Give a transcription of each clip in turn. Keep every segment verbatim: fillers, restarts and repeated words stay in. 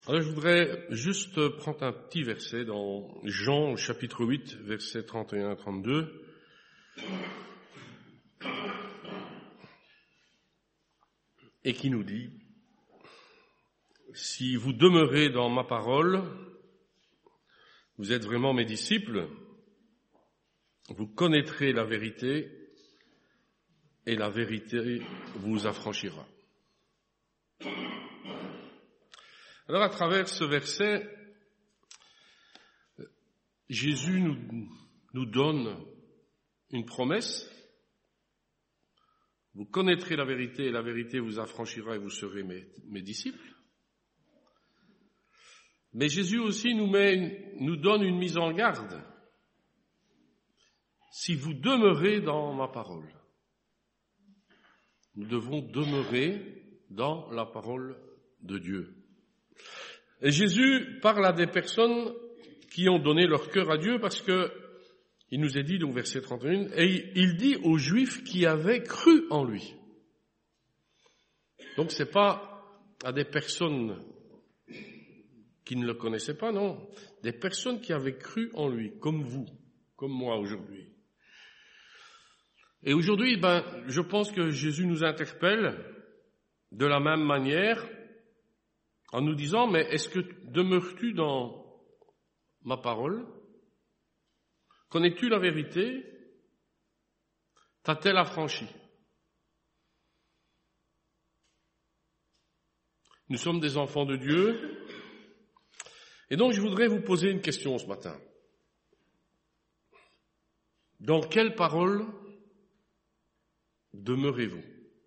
Alors, je voudrais juste prendre un petit verset dans Jean, chapitre huit, versets trente et un à trente-deux. Et qui nous dit, « Si vous demeurez dans ma parole, vous êtes vraiment mes disciples, vous connaîtrez la vérité, et la vérité vous affranchira. » Alors, à travers ce verset, Jésus nous, nous donne une promesse. Vous connaîtrez la vérité et la vérité vous affranchira et vous serez mes, mes disciples. Mais Jésus aussi nous, met, nous donne une mise en garde. Si vous demeurez dans ma parole, nous devons demeurer dans la parole de Dieu. Et Jésus parle à des personnes qui ont donné leur cœur à Dieu parce que il nous est dit, donc verset trente et un, et il dit aux Juifs qui avaient cru en lui. Donc c'est pas à des personnes qui ne le connaissaient pas, non. Des personnes qui avaient cru en lui, comme vous, comme moi aujourd'hui. Et aujourd'hui, ben, je pense que Jésus nous interpelle de la même manière en nous disant, mais est-ce que demeures-tu dans ma parole? Connais-tu la vérité? T'a-t-elle affranchi? Nous sommes des enfants de Dieu. Et donc, je voudrais vous poser une question ce matin. Dans quelle parole demeurez-vous?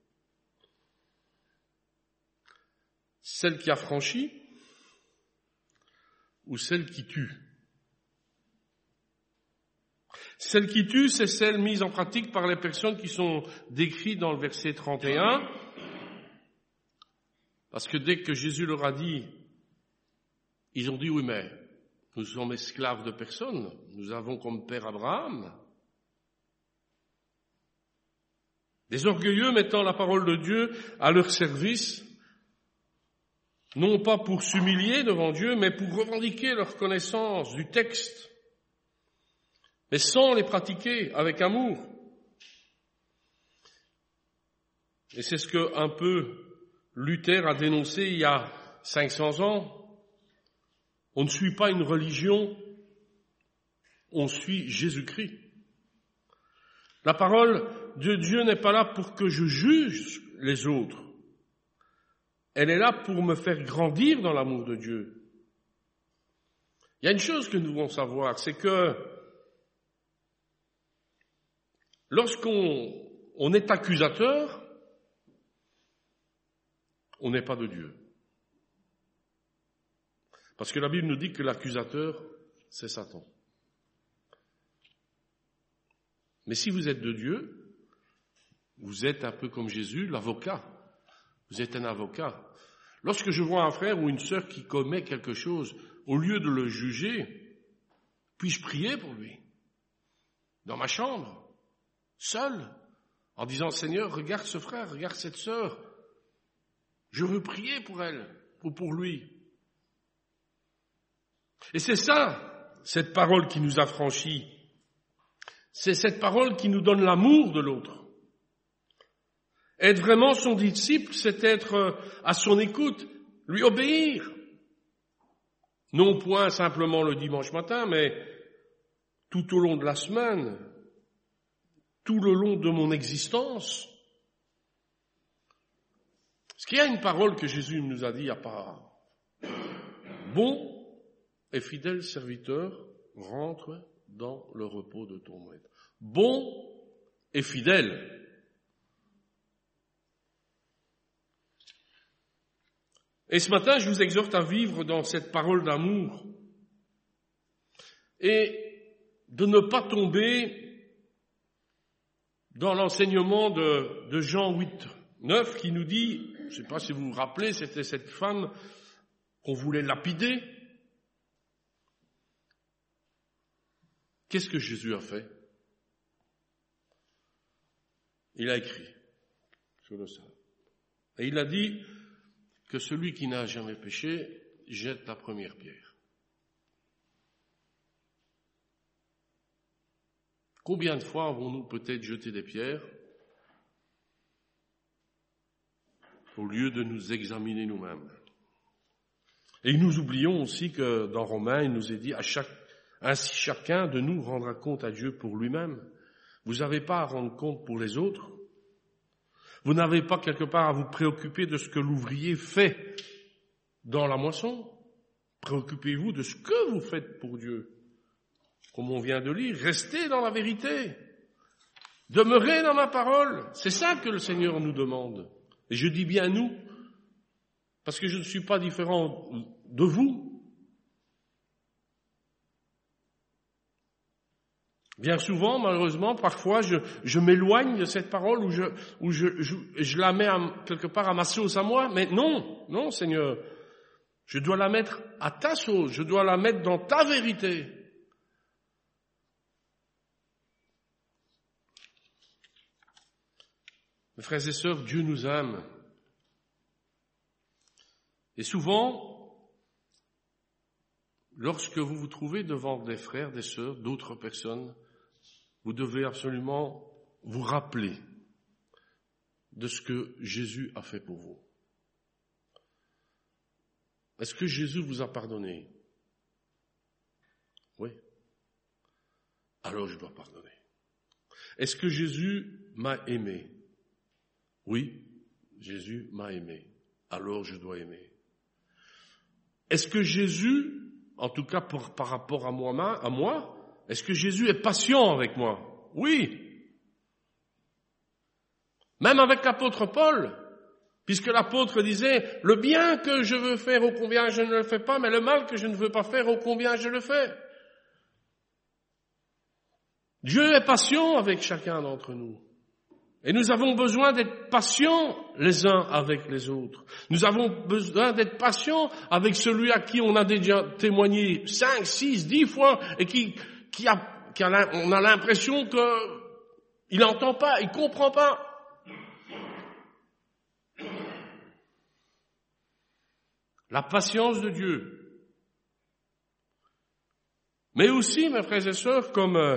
Celle qui affranchit ou celle qui tue? Celle qui tue, c'est celle mise en pratique par les personnes qui sont décrites dans le verset trente et un. Parce que dès que Jésus leur a dit, ils ont dit, oui, mais nous sommes esclaves de personne. Nous avons comme père Abraham. Des orgueilleux mettant la parole de Dieu à leur service, non pas pour s'humilier devant Dieu, mais pour revendiquer leur connaissance du texte, mais sans les pratiquer avec amour. Et c'est ce que un peu Luther a dénoncé il y a cinq cents ans. On ne suit pas une religion, on suit Jésus-Christ. La parole de Dieu n'est pas là pour que je juge les autres. Elle est là pour me faire grandir dans l'amour de Dieu. Il y a une chose que nous devons savoir, c'est que lorsqu'on on est accusateur, on n'est pas de Dieu. Parce que la Bible nous dit que l'accusateur, c'est Satan. Mais si vous êtes de Dieu, vous êtes un peu comme Jésus, l'avocat. Vous êtes un avocat. Lorsque je vois un frère ou une sœur qui commet quelque chose, au lieu de le juger, puis-je prier pour lui? Dans ma chambre, seul, en disant, Seigneur, regarde ce frère, regarde cette sœur. Je veux prier pour elle, ou pour lui. Et c'est ça, cette parole qui nous affranchit. C'est cette parole qui nous donne l'amour de l'autre. Être vraiment son disciple, c'est être à son écoute, lui obéir. Non point simplement le dimanche matin, mais tout au long de la semaine, tout le long de mon existence. Est-ce qu'il y a une parole que Jésus nous a dit à part? Bon et fidèle serviteur, rentre dans le repos de ton maître. Bon et fidèle. Et ce matin, je vous exhorte à vivre dans cette parole d'amour et de ne pas tomber dans l'enseignement de, de Jean huit, neuf qui nous dit, je ne sais pas si vous vous rappelez, c'était cette femme qu'on voulait lapider. Qu'est-ce que Jésus a fait? Il a écrit sur le sol. Et il a dit que celui qui n'a jamais péché jette la première pierre. Combien de fois avons-nous peut-être jeté des pierres au lieu de nous examiner nous-mêmes? Et nous oublions aussi que dans Romains, il nous est dit, à chaque, ainsi chacun de nous rendra compte à Dieu pour lui-même. Vous n'avez pas à rendre compte pour les autres. Vous n'avez pas quelque part à vous préoccuper de ce que l'ouvrier fait dans la moisson. Préoccupez-vous de ce que vous faites pour Dieu. Comme on vient de lire, restez dans la vérité. Demeurez dans ma parole. C'est ça que le Seigneur nous demande. Et je dis bien nous, parce que je ne suis pas différent de vous. Bien souvent, malheureusement, parfois, je, je m'éloigne de cette parole ou je, ou je, je, je la mets à, quelque part à ma sauce à moi. Mais non, non, Seigneur. Je dois la mettre à ta sauce. Je dois la mettre dans ta vérité. Mes frères et sœurs, Dieu nous aime. Et souvent, lorsque vous vous trouvez devant des frères, des sœurs, d'autres personnes, vous devez absolument vous rappeler de ce que Jésus a fait pour vous. Est-ce que Jésus vous a pardonné? Oui. Alors je dois pardonner. Est-ce que Jésus m'a aimé? Oui, Jésus m'a aimé. Alors je dois aimer. Est-ce que Jésus, en tout cas par, par rapport à moi, à moi, est-ce que Jésus est patient avec moi? Oui. Même avec l'apôtre Paul, puisque l'apôtre disait, le bien que je veux faire, ô combien je ne le fais pas, mais le mal que je ne veux pas faire, ô combien je le fais. Dieu est patient avec chacun d'entre nous. Et nous avons besoin d'être patients les uns avec les autres. Nous avons besoin d'être patients avec celui à qui on a déjà témoigné cinq, six, dix fois et qui, qui a, qui a, on a l'impression que il n'entend pas, il comprend pas. La patience de Dieu. Mais aussi, mes frères et sœurs, comme euh,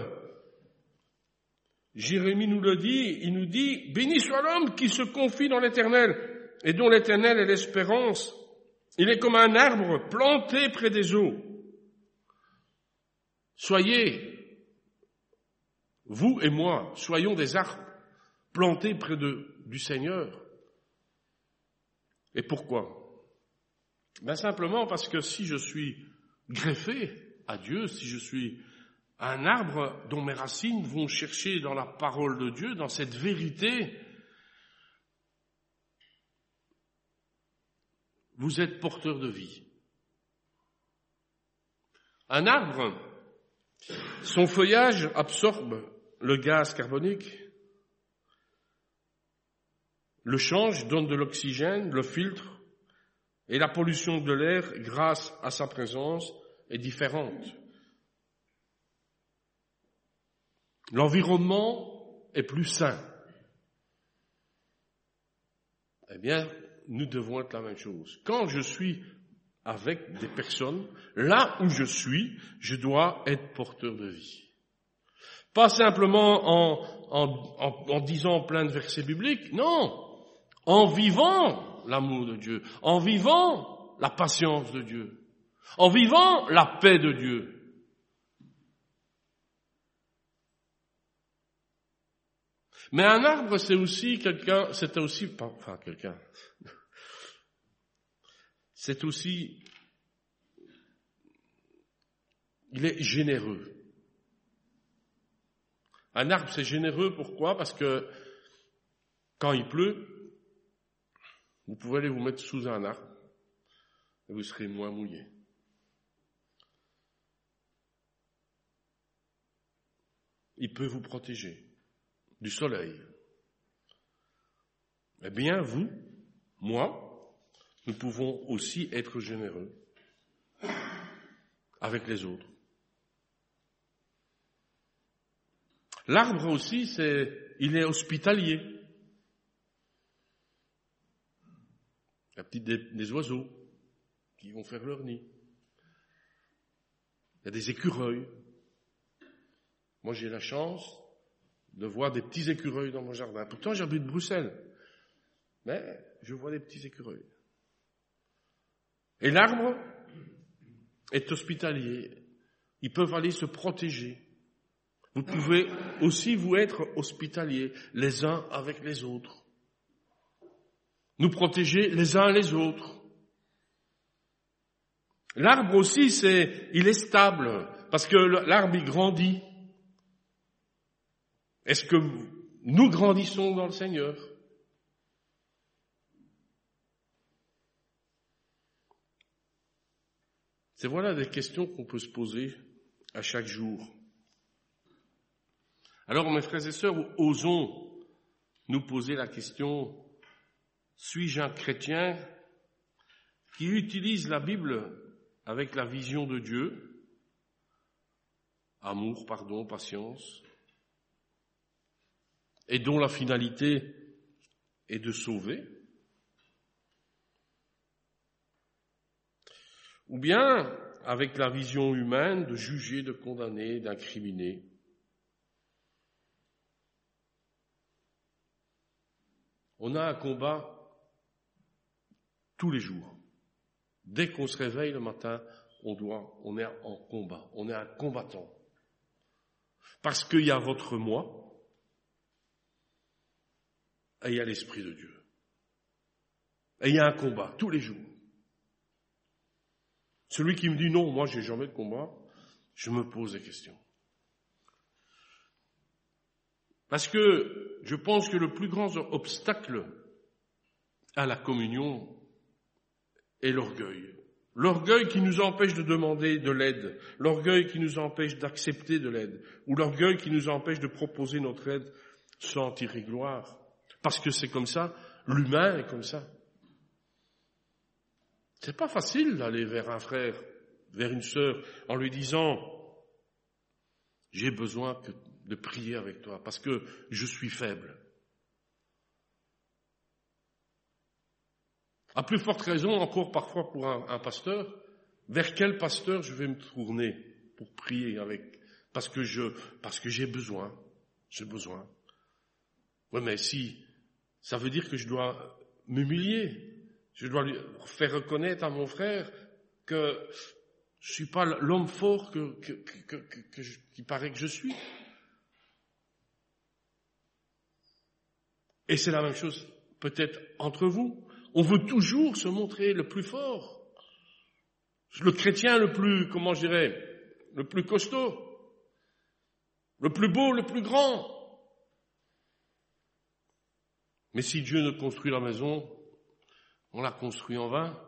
Jérémie nous le dit, il nous dit, béni soit l'homme qui se confie dans l'Éternel et dont l'Éternel est l'espérance. Il est comme un arbre planté près des eaux. Soyez, vous et moi, soyons des arbres plantés près de, du Seigneur. Et pourquoi? Ben simplement parce que si je suis greffé à Dieu, si je suis un arbre dont mes racines vont chercher dans la parole de Dieu, dans cette vérité, vous êtes porteur de vie. Un arbre, son feuillage absorbe le gaz carbonique, le change, donne de l'oxygène, le filtre, et la pollution de l'air, grâce à sa présence, est différente. L'environnement est plus sain. Eh bien, nous devons être la même chose. Quand je suis avec des personnes, là où je suis, je dois être porteur de vie. Pas simplement en, en, en, en disant plein de versets bibliques, non, en vivant l'amour de Dieu, en vivant la patience de Dieu, en vivant la paix de Dieu. Mais un arbre, c'est aussi quelqu'un, c'est aussi, enfin quelqu'un, c'est aussi, il est généreux. Un arbre, c'est généreux, pourquoi? Parce que quand il pleut, vous pouvez aller vous mettre sous un arbre et vous serez moins mouillé. Il peut vous protéger du soleil. Eh bien, vous, moi, nous pouvons aussi être généreux avec les autres. L'arbre aussi, c'est, il est hospitalier. La petite des, des oiseaux. qui vont faire leur nid. Il y a des écureuils. Moi, j'ai la chance de voir des petits écureuils dans mon jardin. Pourtant, j'habite Bruxelles. Mais je vois des petits écureuils. Et l'arbre est hospitalier. Ils peuvent aller se protéger. Vous pouvez aussi vous être hospitaliers les uns avec les autres. Nous protéger les uns les autres. L'arbre aussi, c'est, il est stable, parce que l'arbre, il grandit. Est-ce que nous grandissons dans le Seigneur? C'est voilà des questions qu'on peut se poser à chaque jour. Alors, mes frères et sœurs, osons nous poser la question, suis-je un chrétien qui utilise la Bible avec la vision de Dieu, amour, pardon, patience, et dont la finalité est de sauver? Ou bien avec la vision humaine de juger, de condamner, d'incriminer? On a un combat tous les jours. Dès qu'on se réveille le matin, on doit, on est en combat. On est un combattant. Parce qu'il y a votre moi et il y a l'Esprit de Dieu. Et il y a un combat tous les jours. Celui qui me dit non, moi j'ai jamais de combat, je me pose des questions. Parce que je pense que le plus grand obstacle à la communion est l'orgueil. L'orgueil qui nous empêche de demander de l'aide, l'orgueil qui nous empêche d'accepter de l'aide, ou l'orgueil qui nous empêche de proposer notre aide sans tirer gloire. Parce que c'est comme ça, l'humain est comme ça. C'est pas facile d'aller vers un frère, vers une sœur, en lui disant « J'ai besoin que de prier avec toi, parce que je suis faible. » À plus forte raison, encore parfois pour un, un pasteur, vers quel pasteur je vais me tourner pour prier avec, parce que je, parce que j'ai besoin, j'ai besoin. Oui, mais si, ça veut dire que je dois m'humilier, je dois lui faire reconnaître à mon frère que je suis pas l'homme fort que, que, que, que, que je, qui paraît que je suis. Et c'est la même chose peut-être entre vous. On veut toujours se montrer le plus fort, le chrétien le plus, comment je dirais, le plus costaud, le plus beau, le plus grand. Mais si Dieu ne construit la maison, on la construit en vain.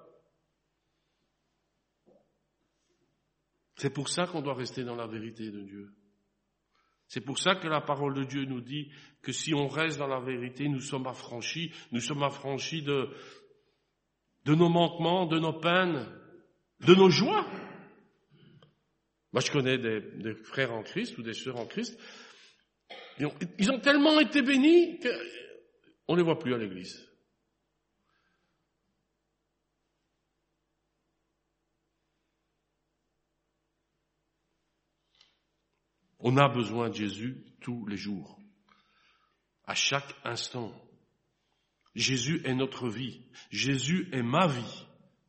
C'est pour ça qu'on doit rester dans la vérité de Dieu. C'est pour ça que la parole de Dieu nous dit que si on reste dans la vérité, nous sommes affranchis, nous sommes affranchis de, de nos manquements, de nos peines, de nos joies. Moi, je connais des, des frères en Christ ou des sœurs en Christ. Ils ont, ils ont tellement été bénis qu'on ne les voit plus à l'église. On a besoin de Jésus tous les jours, à chaque instant. Jésus est notre vie. Jésus est ma vie.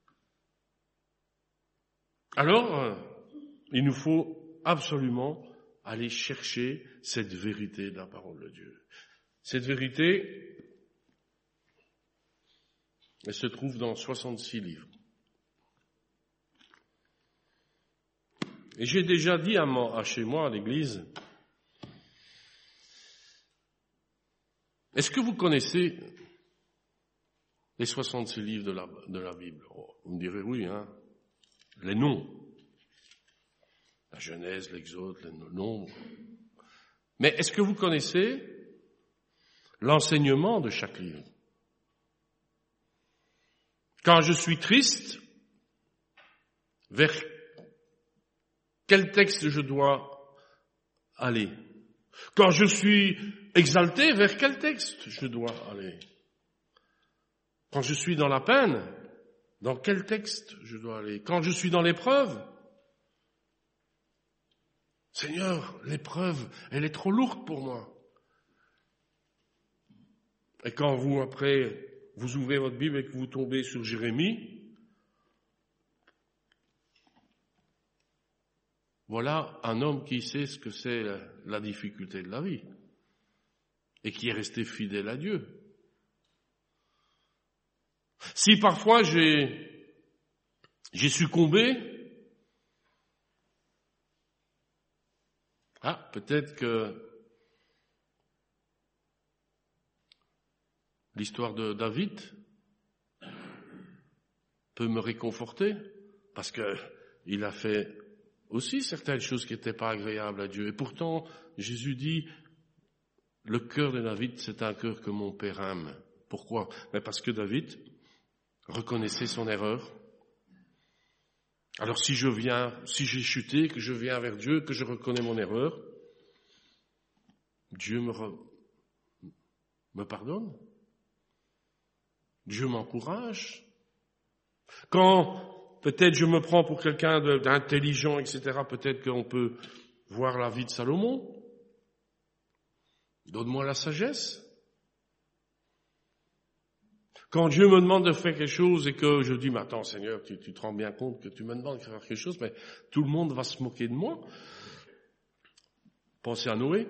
Alors, euh, il nous faut absolument aller chercher cette vérité de la parole de Dieu. Cette vérité, elle se trouve dans soixante-six livres. Et j'ai déjà dit à, moi, à chez moi, à l'église, est-ce que vous connaissez les soixante-six livres de la, de la Bible? Oh, vous me direz oui, hein. Les noms. La Genèse, l'Exode, les noms. Mais est-ce que vous connaissez l'enseignement de chaque livre? Quand je suis triste, vers quel texte je dois aller? Quand je suis exalté, vers quel texte je dois aller? Quand je suis dans la peine, Dans quel texte je dois aller? Quand je suis dans l'épreuve, Seigneur, l'épreuve, elle est trop lourde pour moi. Et quand vous, après, vous ouvrez votre Bible et que vous tombez sur Jérémie, voilà un homme qui sait ce que c'est la, la difficulté de la vie et qui est resté fidèle à Dieu. Si parfois j'ai, j'ai succombé, ah, peut-être que l'histoire de David peut me réconforter, parce que il a fait aussi certaines choses qui n'étaient pas agréables à Dieu. Et pourtant, Jésus dit, le cœur de David, c'est un cœur que mon Père aime. Pourquoi? Mais parce que David reconnaissait son erreur. Alors si je viens, si j'ai chuté, que je viens vers Dieu, que je reconnais mon erreur, Dieu me, re, me pardonne. Dieu m'encourage. Quand peut-être je me prends pour quelqu'un d'intelligent, et cetera, peut-être qu'on peut voir la vie de Salomon. Donne-moi la sagesse. Quand Dieu me demande de faire quelque chose et que je dis, mais attends Seigneur, tu, tu te rends bien compte que tu me demandes de faire quelque chose, mais tout le monde va se moquer de moi. Pensez à Noé.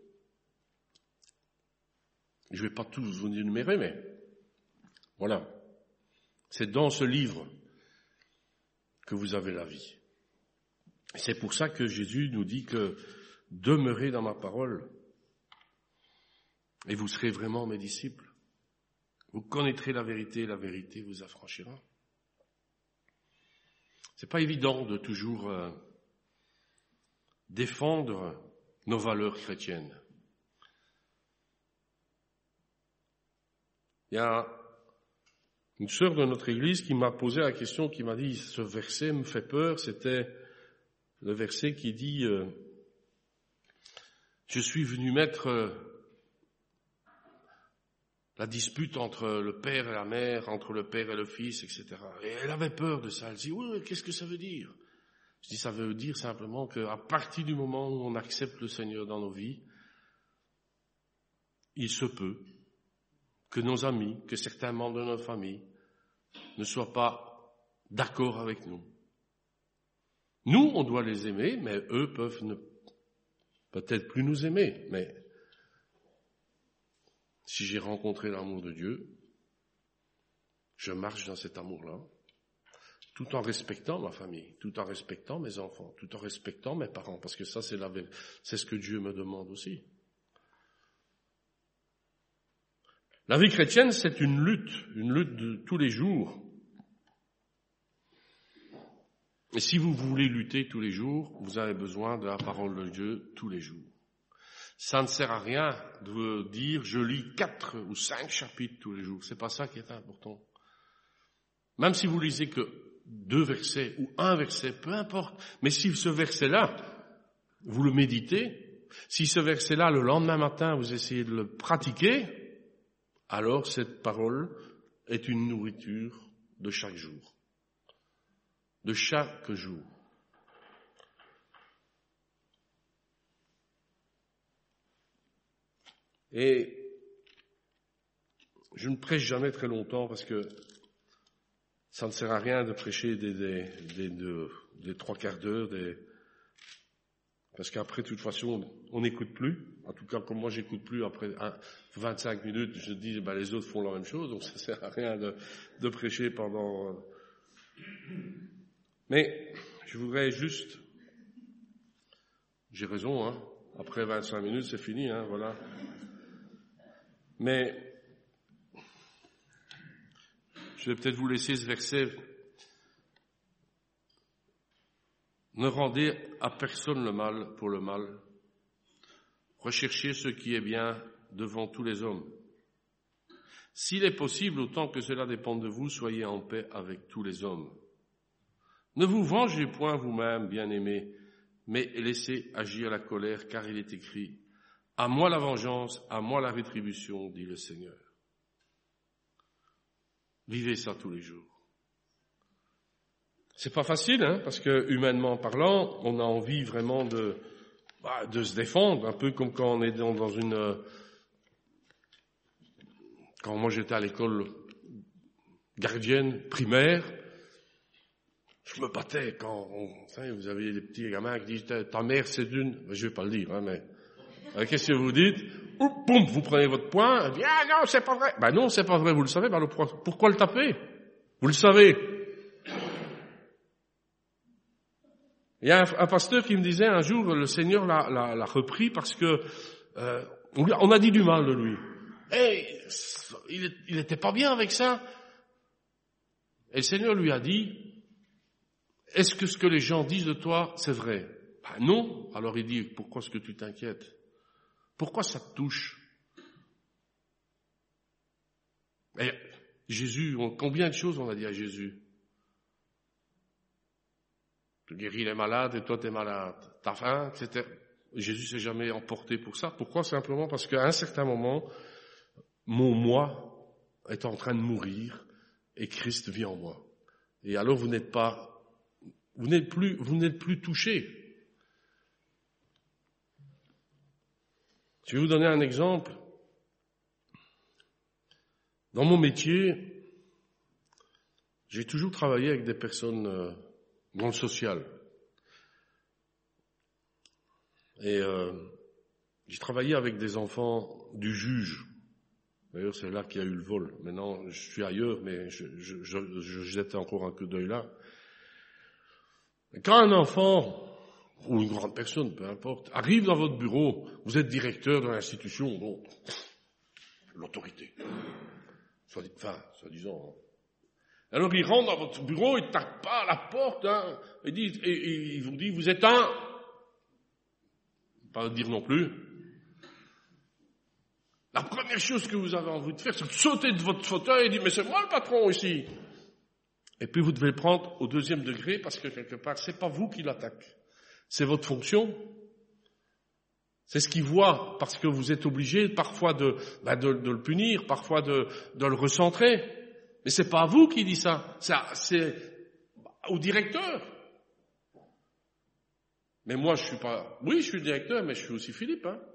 Je ne vais pas tous vous énumérer, mais voilà. C'est dans ce livre que vous avez la vie. C'est pour ça que Jésus nous dit que demeurez dans ma parole et vous serez vraiment mes disciples. Vous connaîtrez la vérité et la vérité vous affranchira. C'est pas évident de toujours euh, défendre nos valeurs chrétiennes. Il y a une sœur de notre église qui m'a posé la question, qui m'a dit, ce verset me fait peur, c'était le verset qui dit, euh, je suis venu mettre euh, la dispute entre le père et la mère, entre le père et le fils, et cetera. Et elle avait peur de ça. Elle dit, oui, qu'est-ce que ça veut dire? Je dis, ça veut dire simplement qu'à partir du moment où on accepte le Seigneur dans nos vies, il se peut que nos amis, que certains membres de notre famille ne soient pas d'accord avec nous. Nous, on doit les aimer, mais eux peuvent ne, peut-être plus nous aimer. Mais si j'ai rencontré l'amour de Dieu, je marche dans cet amour-là, tout en respectant ma famille, tout en respectant mes enfants, tout en respectant mes parents, parce que ça, c'est la, c'est ce que Dieu me demande aussi. La vie chrétienne, c'est une lutte, une lutte de tous les jours. Et si vous voulez lutter tous les jours, vous avez besoin de la parole de Dieu tous les jours. Ça ne sert à rien de dire je lis quatre ou cinq chapitres tous les jours. C'est pas ça qui est important. Même si vous lisez que deux versets ou un verset, peu importe. Mais si ce verset-là, vous le méditez, si ce verset-là, le lendemain matin, vous essayez de le pratiquer, alors cette parole est une nourriture de chaque jour. De chaque jour. Et je ne prêche jamais très longtemps parce que ça ne sert à rien de prêcher des, des, des, des, des trois quarts d'heure, des... parce qu'après, de toute façon, on n'écoute plus. En tout cas, comme moi, j'écoute plus après vingt-cinq minutes, je dis, ben, les autres font la même chose, donc ça ne sert à rien de, de prêcher pendant... Mais je voudrais juste... J'ai raison, hein. Après vingt-cinq minutes, c'est fini, hein, voilà. Mais je vais peut-être vous laisser ce verset. Ne rendez à personne le mal pour le mal. Recherchez ce qui est bien devant tous les hommes. S'il est possible, autant que cela dépende de vous, soyez en paix avec tous les hommes. Ne vous vengez point vous-même, bien-aimés, mais laissez agir la colère, car il est écrit « À moi la vengeance, à moi la rétribution, dit le Seigneur. » Vivez ça tous les jours. C'est pas facile, hein, parce que humainement parlant, on a envie vraiment de, bah, de se défendre, un peu comme quand on est dans, dans une... Quand moi j'étais à l'école gardienne primaire, je me battais quand on, vous savez, vous avez des petits gamins qui disent ta mère c'est d'une, ben, je vais pas le dire, hein, mais euh, qu'est-ce que vous dites? Oup, boum, vous prenez votre poing, et dit, ah non c'est pas vrai. Ben non c'est pas vrai, vous le savez. Ben alors pourquoi le taper? Vous le savez. Il y a un, un pasteur qui me disait un jour, le Seigneur l'a, l'a, l'a repris parce que euh, on, on a dit du mal de lui. Et il n'était pas bien avec ça. Et le Seigneur lui a dit, est-ce que ce que les gens disent de toi, c'est vrai? Ben non. Alors il dit, pourquoi est-ce que tu t'inquiètes? Pourquoi ça te touche? Et Jésus, on, combien de choses on a dit à Jésus? Tu guéris les malades et toi t'es malade. T'as faim, et cetera. Jésus s'est jamais emporté pour ça. Pourquoi? Simplement parce qu'à un certain moment, mon moi est en train de mourir et Christ vit en moi. Et alors vous n'êtes pas, vous n'êtes plus, vous n'êtes plus touché. Je vais vous donner un exemple. Dans mon métier, j'ai toujours travaillé avec des personnes euh, dans le social. Et euh, j'ai travaillé avec des enfants du juge. D'ailleurs, c'est là qu'il y a eu le vol. Maintenant, je suis ailleurs, mais je, je, je, je jette encore un coup d'œil là. Et quand un enfant, ou une grande personne, peu importe, arrive dans votre bureau, vous êtes directeur de l'institution, bon, l'autorité, soit dit, enfin, soi-disant. Hein. Alors il rentre dans votre bureau, il ne tape pas à la porte, hein, et, dit, et, et il vous dit, vous êtes un, pas dire non plus. La première chose que vous avez envie de faire, c'est de sauter de votre fauteuil et dire, mais c'est moi le patron ici. Et puis vous devez le prendre au deuxième degré parce que quelque part, c'est pas vous qui l'attaque. C'est votre fonction. C'est ce qu'il voit parce que vous êtes obligé parfois de, ben de, de le punir, parfois de, de le recentrer. Mais c'est pas à vous qui dit ça. ça. C'est au directeur. Mais moi, je suis pas, oui, je suis le directeur, mais je suis aussi Philippe, hein.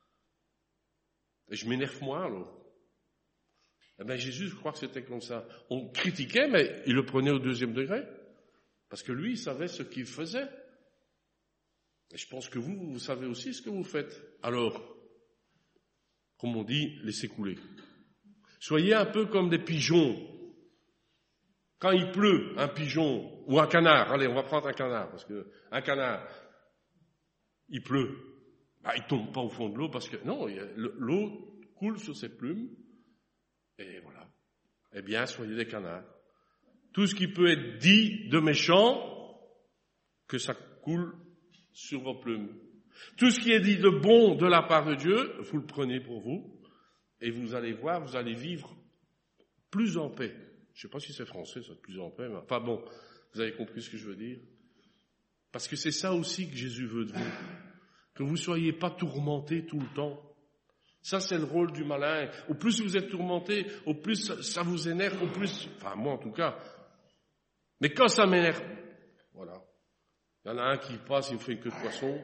Et je m'énerve moins, alors. Eh bien, Jésus, je crois que c'était comme ça. On critiquait, mais il le prenait au deuxième degré. Parce que lui, il savait ce qu'il faisait. Et je pense que vous, vous savez aussi ce que vous faites. Alors, comme on dit, laissez couler. Soyez un peu comme des pigeons. Quand il pleut, un pigeon, ou un canard, allez, on va prendre un canard, parce que un canard, il pleut. Ben, il tombe pas au fond de l'eau parce que, non, l'eau coule sur ses plumes, et voilà. Eh bien, soyez des canards. Tout ce qui peut être dit de méchant, que ça coule sur vos plumes. Tout ce qui est dit de bon de la part de Dieu, vous le prenez pour vous, et vous allez voir, vous allez vivre plus en paix. Je sais pas si c'est français, ça, plus en paix, mais enfin bon, vous avez compris ce que je veux dire. Parce que c'est ça aussi que Jésus veut de vous. Que vous soyez pas tourmentés tout le temps. Ça, c'est le rôle du malin. Au plus vous êtes tourmentés, au plus ça vous énerve, au plus, enfin moi en tout cas. Mais quand ça m'énerve, voilà. Il y en a un qui passe, il me fait une queue de poisson.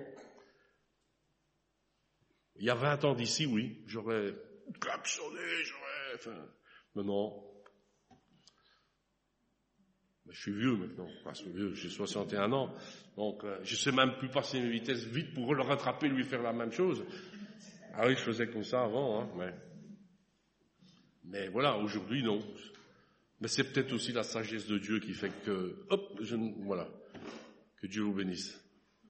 Il y a vingt ans d'ici, oui, j'aurais klaxonné, j'aurais, enfin, mais non. Mais je suis vieux maintenant, enfin, je suis vieux, j'ai soixante et un ans, donc euh, je sais même plus passer mes vitesses vite pour le rattraper, lui faire la même chose. Ah oui, je faisais comme ça avant, hein, mais, mais voilà, aujourd'hui non. Mais c'est peut-être aussi la sagesse de Dieu qui fait que, hop, je, voilà, que Dieu vous bénisse.